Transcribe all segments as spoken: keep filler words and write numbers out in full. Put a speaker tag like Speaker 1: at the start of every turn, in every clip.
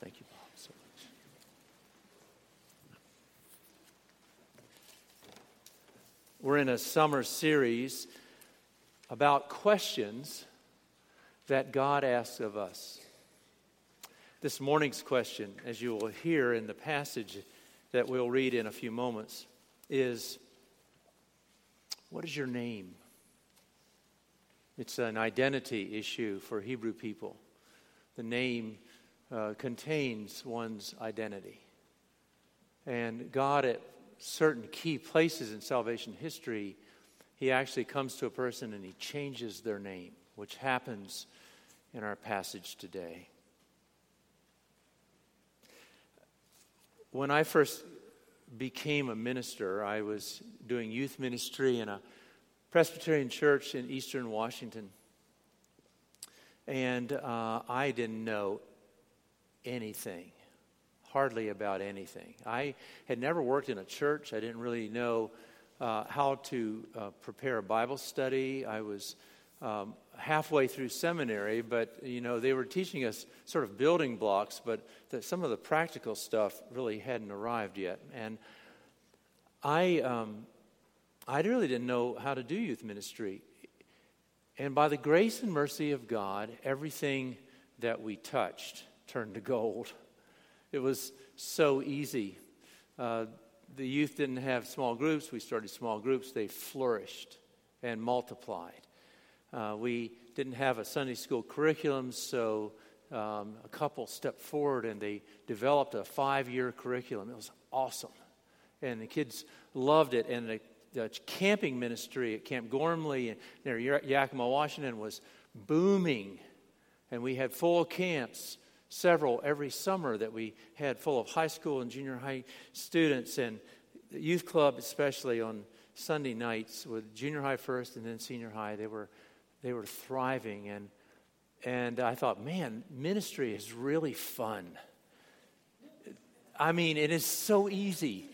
Speaker 1: Thank you, Bob, so much. We're in a summer series about questions that God asks of us. This morning's question, as you will hear in the passage that we'll read in a few moments, is, what is your name? It's an identity issue for Hebrew people. The name uh, contains one's identity. And God, at certain key places in salvation history, He actually comes to a person and He changes their name, which happens in our passage today. When I first became a minister, I was doing youth ministry in a Presbyterian church in Eastern Washington. And uh, I didn't know anything, hardly about anything. I had never worked in a church. I didn't really know uh, how to uh, prepare a Bible study. I was um, halfway through seminary, but, you know, they were teaching us sort of building blocks, but the, some of the practical stuff really hadn't arrived yet. And I... Um, I really didn't know how to do youth ministry. And by the grace and mercy of God, everything that we touched turned to gold. It was so easy. Uh, the youth didn't have small groups. We started small groups. They flourished and multiplied. Uh, we didn't have a Sunday school curriculum, so um, a couple stepped forward and they developed a five-year curriculum. It was awesome. And the kids loved it. And the The camping ministry at Camp Gormley near Yakima, Washington was booming. And we had full camps, several every summer that we had full of high school and junior high students. And the youth club, especially on Sunday nights with junior high first and then senior high, they were they were thriving. And, and I thought, man, ministry is really fun. I mean, it is so easy.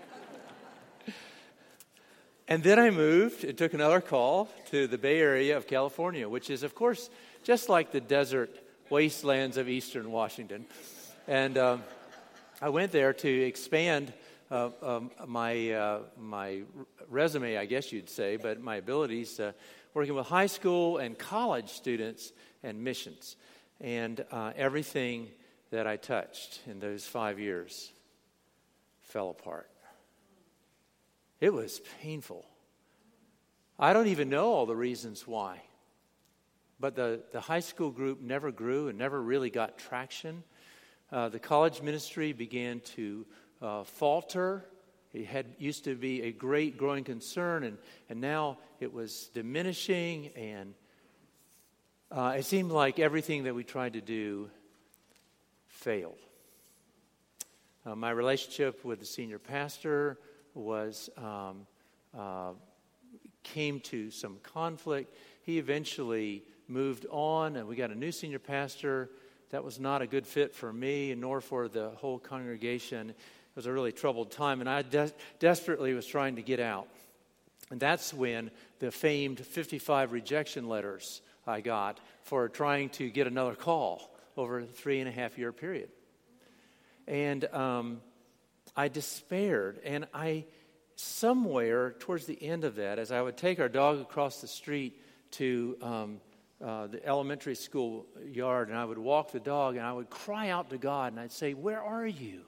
Speaker 1: And then I moved and took another call to the Bay Area of California, which is, of course, just like the desert wastelands of Eastern Washington. And um, I went there to expand uh, um, my uh, my resume, I guess you'd say, but my abilities, uh, working with high school and college students and missions. And uh, everything that I touched in those five years fell apart. It was painful. I don't even know all the reasons why. But the, the high school group never grew and never really got traction. Uh, the college ministry began to uh, falter. It had used to be a great growing concern, and, and now it was diminishing. And uh, it seemed like everything that we tried to do failed. Uh, my relationship with the senior pastor was um, uh, came to some conflict. He eventually moved on, and we got a new senior pastor. That was not a good fit for me, nor for the whole congregation. It was a really troubled time, and I de- desperately was trying to get out. And that's when the famed fifty-five rejection letters I got for trying to get another call over a three and a half year period. And um I despaired, and I, somewhere towards the end of that, as I would take our dog across the street to um, uh, the elementary school yard, and I would walk the dog, and I would cry out to God, and I'd say, "Where are you?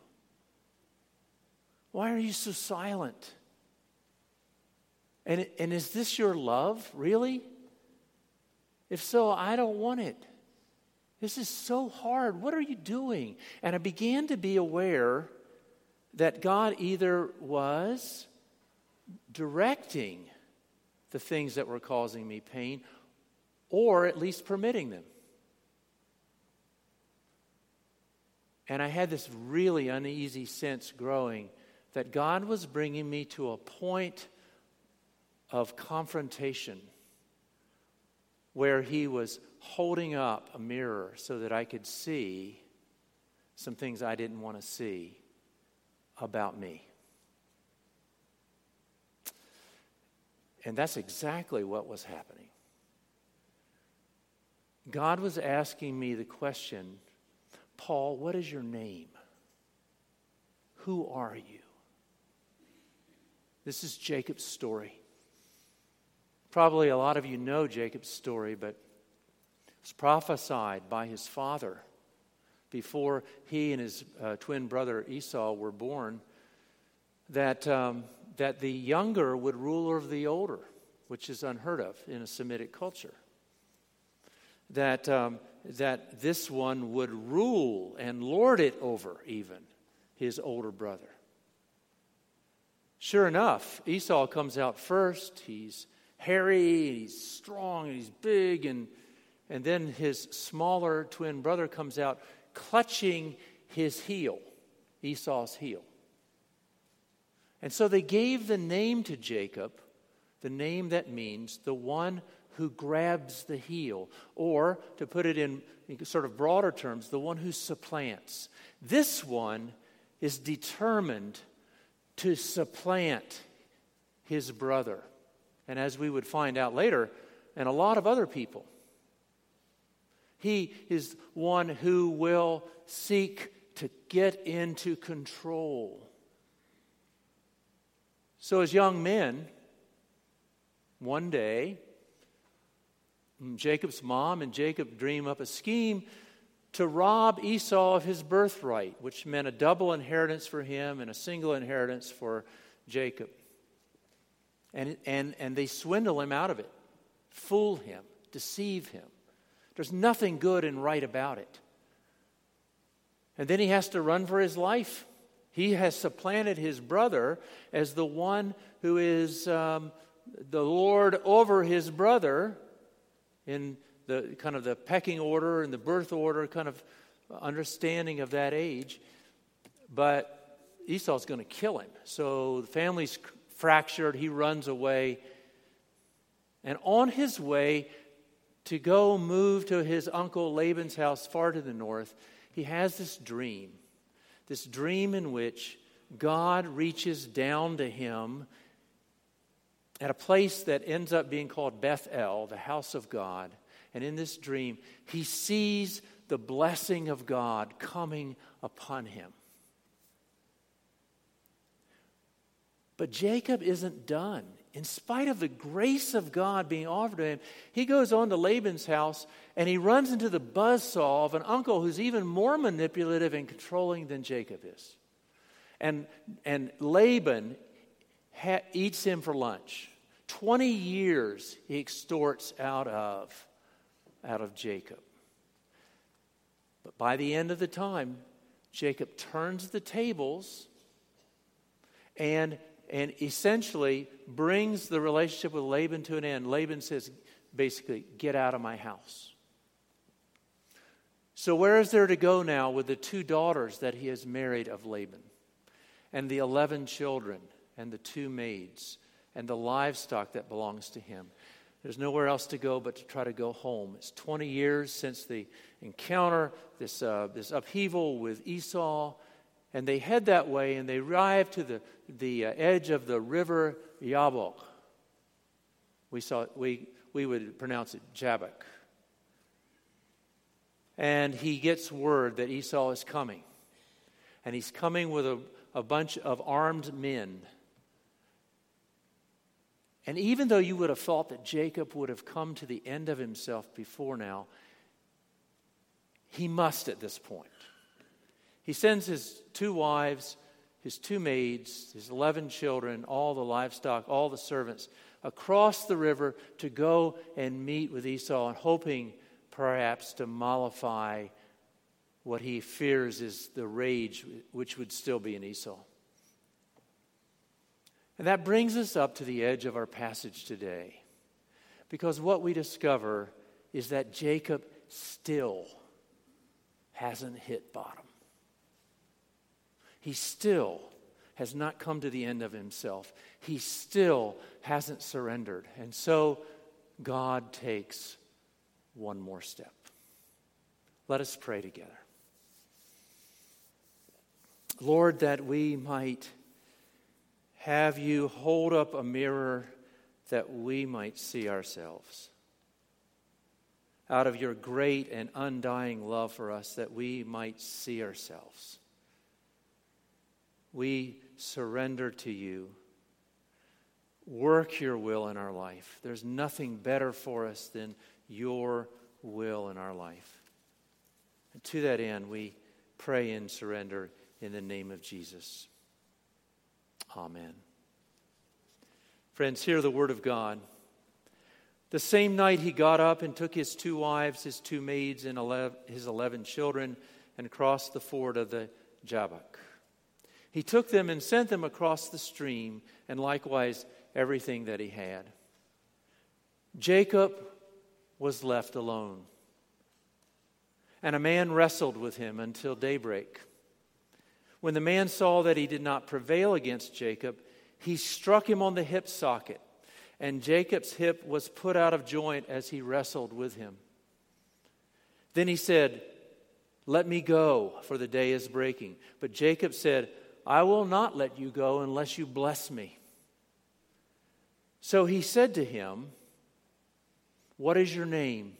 Speaker 1: Why are you so silent? And, and is this your love, really? If so, I don't want it. This is so hard. What are you doing?" And I began to be aware that God either was directing the things that were causing me pain, or at least permitting them. And I had this really uneasy sense growing that God was bringing me to a point of confrontation where He was holding up a mirror so that I could see some things I didn't want to see about me. And that's exactly what was happening. God was asking me the question, Paul, what is your name? Who are you? This is Jacob's story. Probably a lot of you know Jacob's story, but it was prophesied by his father before he and his uh, twin brother Esau were born, that, um, that the younger would rule over the older, which is unheard of in a Semitic culture. That, um, that this one would rule and lord it over even his older brother. Sure enough, Esau comes out first. He's hairy, and he's strong, and he's big, and, and then his smaller twin brother comes out clutching his heel, Esau's heel. And so they gave the name to Jacob, the name that means the one who grabs the heel, or to put it in sort of broader terms, the one who supplants. This one is determined to supplant his brother. And as we would find out later, and a lot of other people, he is one who will seek to get into control. So as young men, one day, Jacob's mom and Jacob dream up a scheme to rob Esau of his birthright, which meant a double inheritance for him and a single inheritance for Jacob. And, and, and they swindle him out of it, fool him, deceive him. There's nothing good and right about it. And then he has to run for his life. He has supplanted his brother as the one who is um, the Lord over his brother in the kind of the pecking order and the birth order kind of understanding of that age. But Esau's going to kill him. So the family's fractured. He runs away. And on his way to go move to his uncle Laban's house far to the north, he has this dream. This dream in which God reaches down to him at a place that ends up being called Bethel, the house of God. And in this dream, he sees the blessing of God coming upon him. But Jacob isn't done. In spite of the grace of God being offered to him, he goes on to Laban's house and he runs into the buzzsaw of an uncle who's even more manipulative and controlling than Jacob is. And, and Laban ha- eats him for lunch. Twenty years he extorts out of, out of Jacob. But by the end of the time, Jacob turns the tables and And essentially brings the relationship with Laban to an end. Laban says, basically, get out of my house. So where is there to go now with the two daughters that he has married of Laban? And the eleven children, and the two maids, and the livestock that belongs to him. There's nowhere else to go but to try to go home. It's twenty years since the encounter, this, uh, this upheaval with Esau. And they head that way, and they arrive to the, the uh, edge of the river Yabok. We saw we we would pronounce it Jabbok. And he gets word that Esau is coming. And he's coming with a, a bunch of armed men. And even though you would have thought that Jacob would have come to the end of himself before now, he must at this point. He sends his two wives, his two maids, his eleven children, all the livestock, all the servants, across the river to go and meet with Esau, and hoping perhaps to mollify what he fears is the rage which would still be in Esau. And that brings us up to the edge of our passage today, because what we discover is that Jacob still hasn't hit bottom. He still has not come to the end of himself. He still hasn't surrendered. And so God takes one more step. Let us pray together. Lord, that we might have you hold up a mirror that we might see ourselves. out of your great and undying love for us, that we might see ourselves. We surrender to you. Work your will in our life. There's nothing better for us than your will in our life. And to that end, we pray and surrender in the name of Jesus. Amen. Friends, hear the word of God. The same night he got up and took his two wives, his two maids, and eleven, his eleven children, and crossed the ford of the Jabbok. He took them and sent them across the stream, and likewise everything that he had. Jacob was left alone, and a man wrestled with him until daybreak. When the man saw that he did not prevail against Jacob, he struck him on the hip socket, and Jacob's hip was put out of joint as he wrestled with him. Then he said, "Let me go, for the day is breaking." But Jacob said, "I will not let you go unless you bless me." So he said to him, "What is your name?"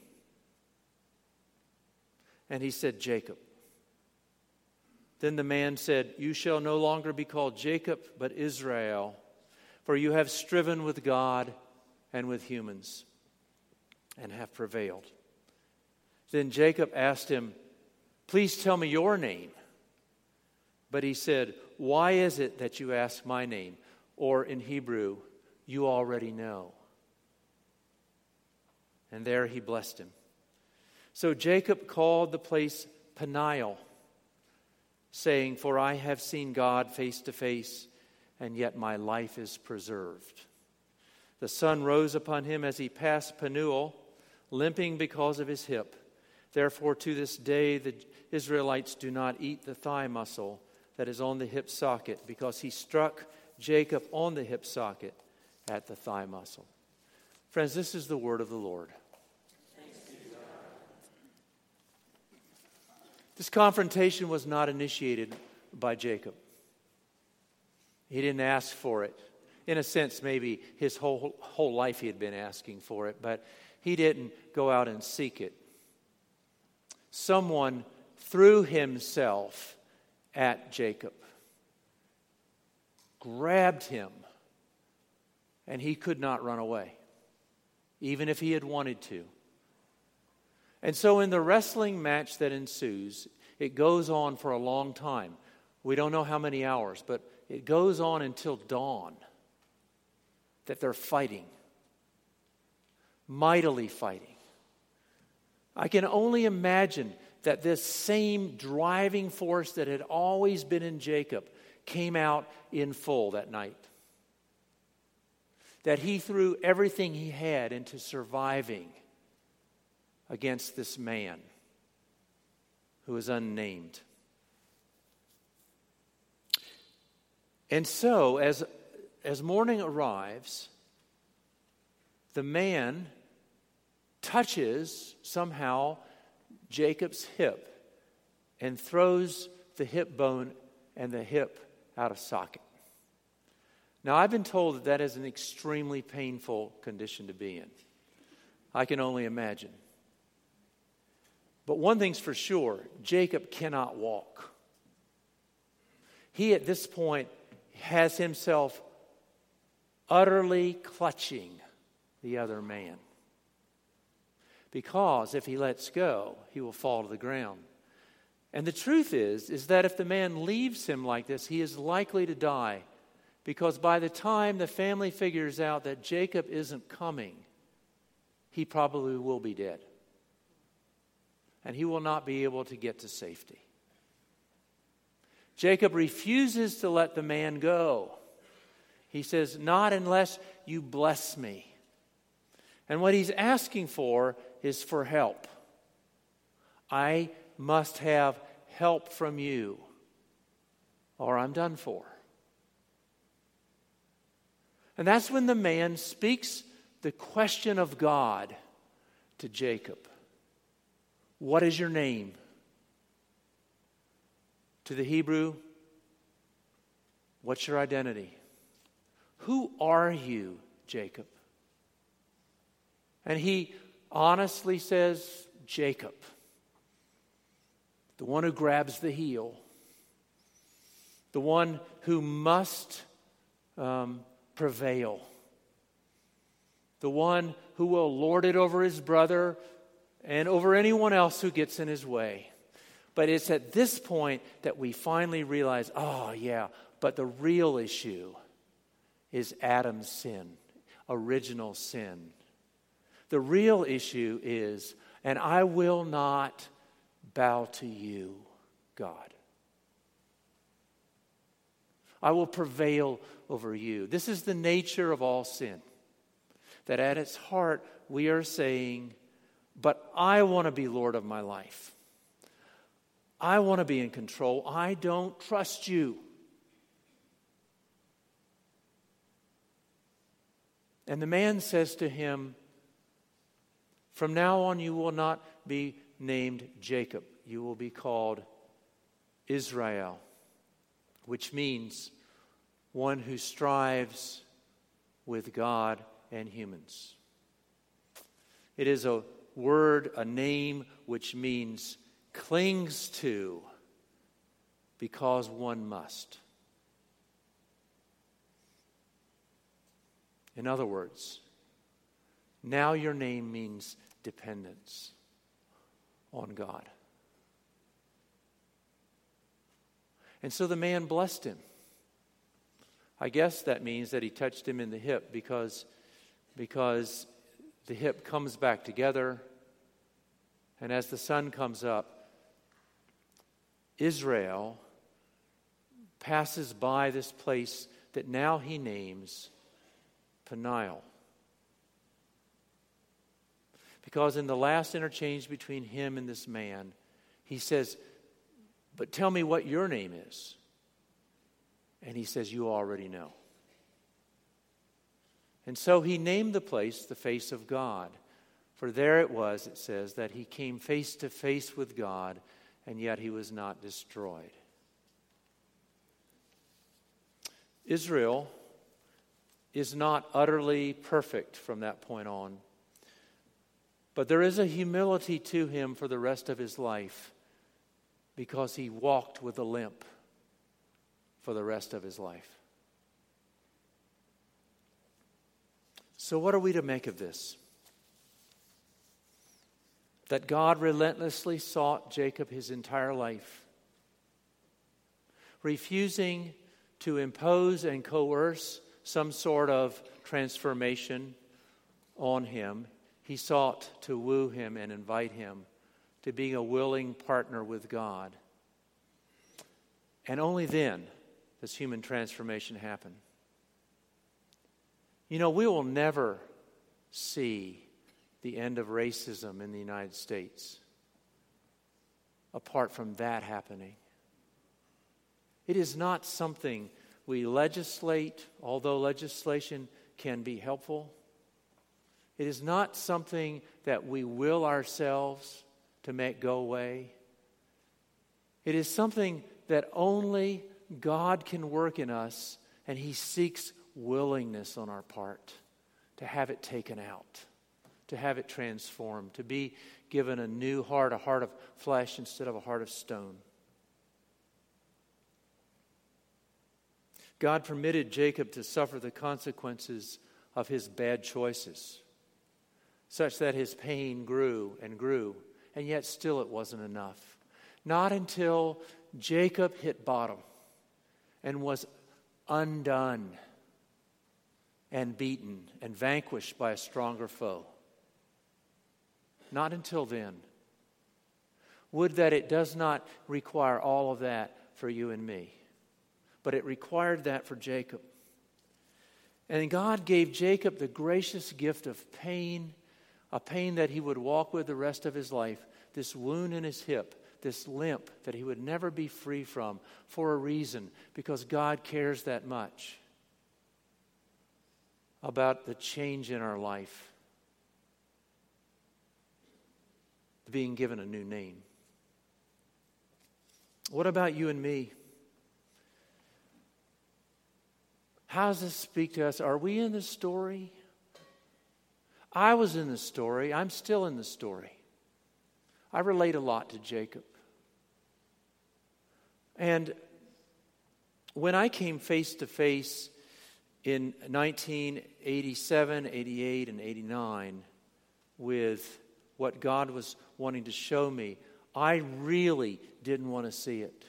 Speaker 1: And he said, "Jacob." Then the man said, "You shall no longer be called Jacob, but Israel, for you have striven with God and with humans, and have prevailed." Then Jacob asked him, "Please tell me your name." But he said, "Why is it that you ask my name?" Or in Hebrew, "You already know." And there he blessed him. So Jacob called the place Peniel, saying, "For I have seen God face to face, and yet my life is preserved." The sun rose upon him as he passed Penuel, limping because of his hip. Therefore, to this day, the Israelites do not eat the thigh muscle that is on the hip socket, because he struck Jacob on the hip socket at the thigh muscle. Friends, this is the word of the Lord. This confrontation was not initiated by Jacob. He didn't ask for it. In a sense, maybe his whole, whole life he had been asking for it, but he didn't go out and seek it. Someone threw himself at Jacob, grabbed him, and he could not run away, even if he had wanted to. And so in the wrestling match that ensues, it goes on for a long time. We don't know how many hours, but it goes on until dawn that they're fighting, mightily fighting. I can only imagine that this same driving force that had always been in Jacob came out in full that night. That he threw everything he had into surviving against this man who is unnamed. And so, as, as morning arrives, the man touches somehow Jacob's hip and throws the hip bone and the hip out of socket. Now, I've been told that that is an extremely painful condition to be in. I can only imagine. But one thing's for sure, Jacob cannot walk. He, at this point, has himself utterly clutching the other man. Because if he lets go, he will fall to the ground. And the truth is, is that if the man leaves him like this, he is likely to die. Because by the time the family figures out that Jacob isn't coming, he probably will be dead. And he will not be able to get to safety. Jacob refuses to let the man go. He says, "Not unless you bless me." And what he's asking for is for help. I must have help from you, or I'm done for. And that's when the man speaks the question of God to Jacob. What is your name? To the Hebrew, what's your identity? Who are you, Jacob? And he honestly says, Jacob, the one who grabs the heel, the one who must um, prevail, the one who will lord it over his brother and over anyone else who gets in his way. But it's at this point that we finally realize, oh yeah, but the real issue is Adam's sin, original sin. The real issue is, and I will not bow to you, God. I will prevail over you. This is the nature of all sin. That at its heart we are saying, but I want to be Lord of my life. I want to be in control. I don't trust you. And the man says to him, from now on you will not be named Jacob. You will be called Israel, which means one who strives with God and humans. It is a word, a name, which means clings to because one must. In other words, now your name means dependence on God. And so the man blessed him. I guess that means that he touched him in the hip because, because the hip comes back together. And as the sun comes up, Israel passes by this place that now he names Peniel. Because in the last interchange between him and this man, he says, but tell me what your name is. And he says, you already know. And so he named the place the face of God. For there it was, it says, that he came face to face with God, and yet he was not destroyed. Israel is not utterly perfect from that point on. But there is a humility to him for the rest of his life because he walked with a limp for the rest of his life. So what are we to make of this? That God relentlessly sought Jacob his entire life, refusing to impose and coerce some sort of transformation on him. He sought to woo him and invite him to being a willing partner with God. And only then does human transformation happen. You know, we will never see the end of racism in the United States apart from that happening. It is not something we legislate, although legislation can be helpful. It is not something that we will ourselves to make go away. It is something that only God can work in us, and He seeks willingness on our part to have it taken out, to have it transformed, to be given a new heart, a heart of flesh instead of a heart of stone. God permitted Jacob to suffer the consequences of his bad choices, such that his pain grew and grew, and yet still it wasn't enough. Not until Jacob hit bottom and was undone and beaten and vanquished by a stronger foe. Not until then. Would that it does not require all of that for you and me. But it required that for Jacob. And God gave Jacob the gracious gift of pain, a pain that he would walk with the rest of his life, this wound in his hip, this limp that he would never be free from, for a reason, because God cares that much about the change in our life, being given a new name. What about you and me? How does this speak to us? Are we in the story? I was in the story. I'm still in the story. I relate a lot to Jacob. And when I came face to face in nineteen eighty-seven, eighty-eight, and eighty-nine with what God was wanting to show me, I really didn't want to see it.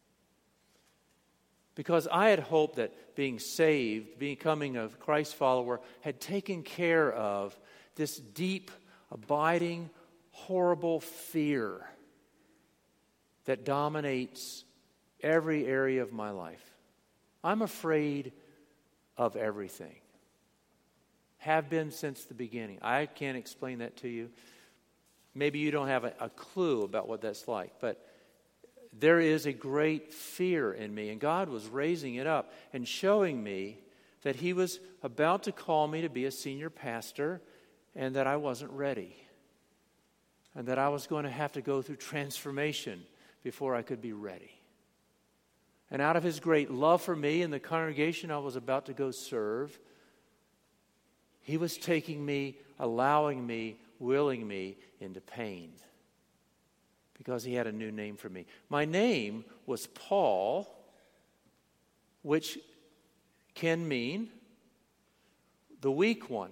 Speaker 1: Because I had hoped that being saved, becoming a Christ follower, had taken care of this deep, abiding, horrible fear that dominates every area of my life. I'm afraid of everything. Have been since the beginning. I can't explain that to you. Maybe you don't have a, a clue about what that's like, but there is a great fear in me, and God was raising it up and showing me that He was about to call me to be a senior pastor and that I wasn't ready, and that I was going to have to go through transformation before I could be ready. And out of His great love for me and the congregation I was about to go serve, He was taking me, allowing me, willing me into pain because He had a new name for me. My name was Paul, which can mean the weak one,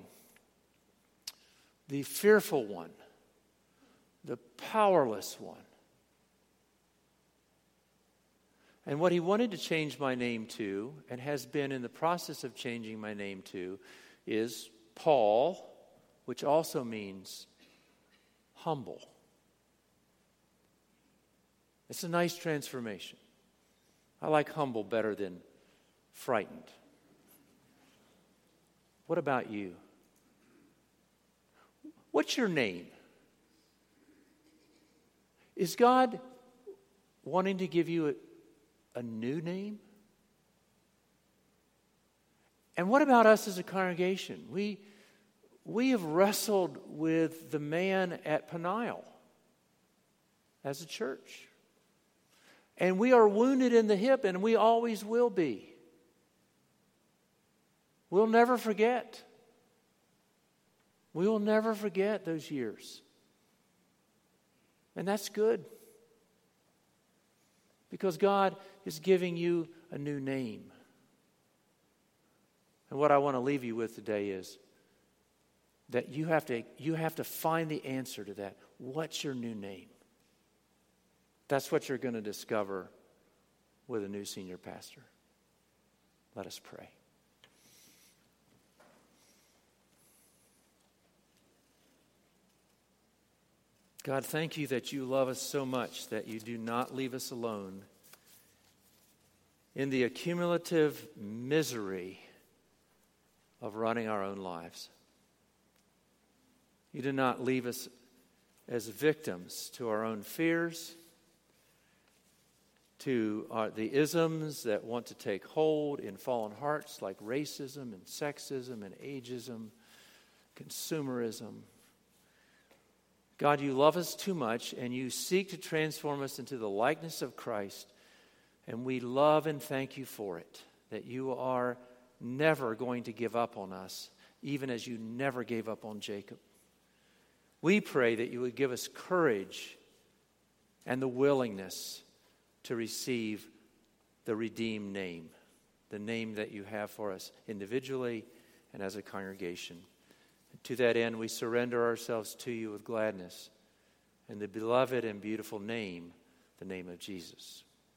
Speaker 1: the fearful one, the powerless one. And what He wanted to change my name to, and has been in the process of changing my name to, is Paul, which also means humble. It's a nice transformation. I like humble better than frightened. What about you? What's your name? Is God wanting to give you a, a new name? And what about us as a congregation? We, we have wrestled with the man at Peniel as a church. And we are wounded in the hip, and we always will be. We'll never forget. We will never forget those years. And that's good. Because God is giving you a new name. And what I want to leave you with today is that you have to, you have to find the answer to that. What's your new name? That's what you're going to discover with a new senior pastor. Let us pray. God, thank you that you love us so much that you do not leave us alone in the accumulative misery of running our own lives. You do not leave us as victims to our own fears, to our, the isms that want to take hold in fallen hearts like racism and sexism and ageism, consumerism. God, you love us too much, and you seek to transform us into the likeness of Christ, and we love and thank you for it, that you are never going to give up on us, even as you never gave up on Jacob. We pray that you would give us courage and the willingness to receive the redeemed name, the name that you have for us individually and as a congregation. And to that end, we surrender ourselves to you with gladness in the beloved and beautiful name, the name of Jesus.